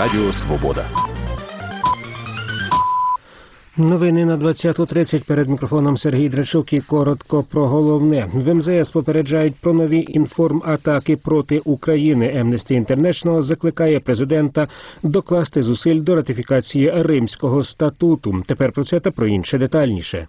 Радіо Свобода. Новини на 20:30. Перед мікрофоном Сергій Драчук і коротко про головне. В МЗС попереджають про нові інформатаки проти України. Amnesty International закликає президента докласти зусиль до ратифікації Римського статуту. Тепер про це та про інше детальніше.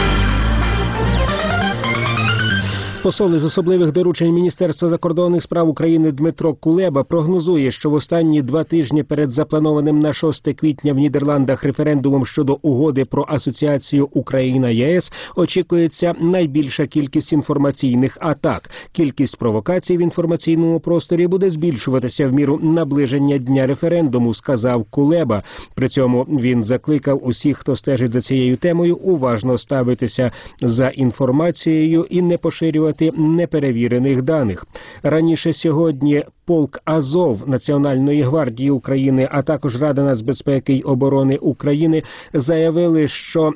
Посол із особливих доручень Міністерства закордонних справ України Дмитро Кулеба прогнозує, що в останні 2 тижні перед запланованим на 6 квітня в Нідерландах референдумом щодо угоди про асоціацію Україна-ЄС очікується найбільша кількість інформаційних атак. Кількість провокацій в інформаційному просторі буде збільшуватися в міру наближення дня референдуму, сказав Кулеба. При цьому він закликав усіх, хто стежить за цією темою, уважно ставитися за інформацією і не поширювати неперевірених даних. Раніше сьогодні полк Азов Національної гвардії України, а також Рада нацбезпеки й оборони України заявили, що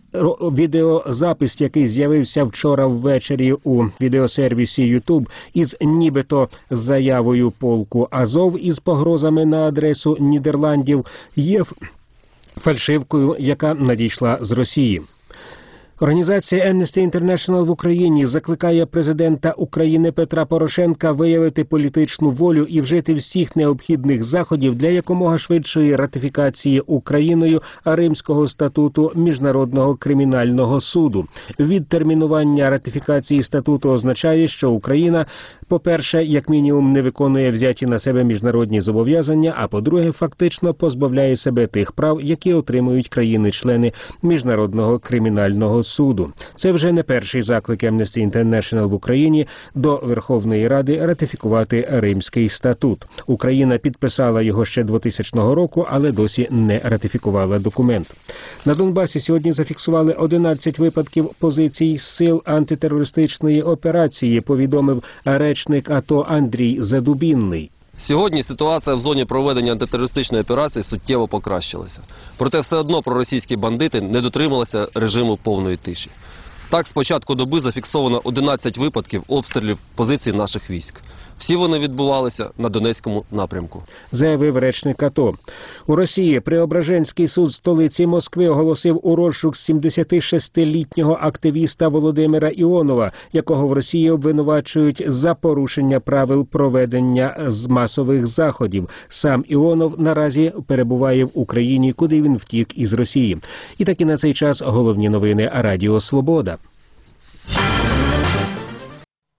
відеозапис, який з'явився вчора ввечері у відеосервісі YouTube із нібито заявою полку Азов із погрозами на адресу Нідерландів, є фальшивкою, яка надійшла з Росії. Організація Amnesty International в Україні закликає президента України Петра Порошенка виявити політичну волю і вжити всіх необхідних заходів для якомога швидшої ратифікації Україною Римського статуту Міжнародного кримінального суду. Відтермінування ратифікації статуту означає, що Україна, по-перше, як мінімум не виконує взяті на себе міжнародні зобов'язання, а по-друге, фактично позбавляє себе тих прав, які отримують країни-члени Міжнародного кримінального суду. Це вже не перший заклик Amnesty International в Україні до Верховної Ради ратифікувати Римський статут. Україна підписала його ще 2000 року, але досі не ратифікувала документ. На Донбасі сьогодні зафіксували 11 випадків позицій сил антитерористичної операції, повідомив речник АТО Андрій Задубінний. Сьогодні ситуація в зоні проведення антитерористичної операції суттєво покращилася. Проте все одно проросійські бандити не дотрималися режиму повної тиші. Так, з початку доби зафіксовано 11 випадків обстрілів позицій наших військ. Всі вони відбувалися на Донецькому напрямку. Заявив речник АТО. У Росії Преображенський суд столиці Москви оголосив у розшук 76-літнього активіста Володимира Іонова, якого в Росії обвинувачують за порушення правил проведення масових заходів. Сам Іонов наразі перебуває в Україні, куди він втік із Росії. І таки на цей час головні новини Радіо Свобода.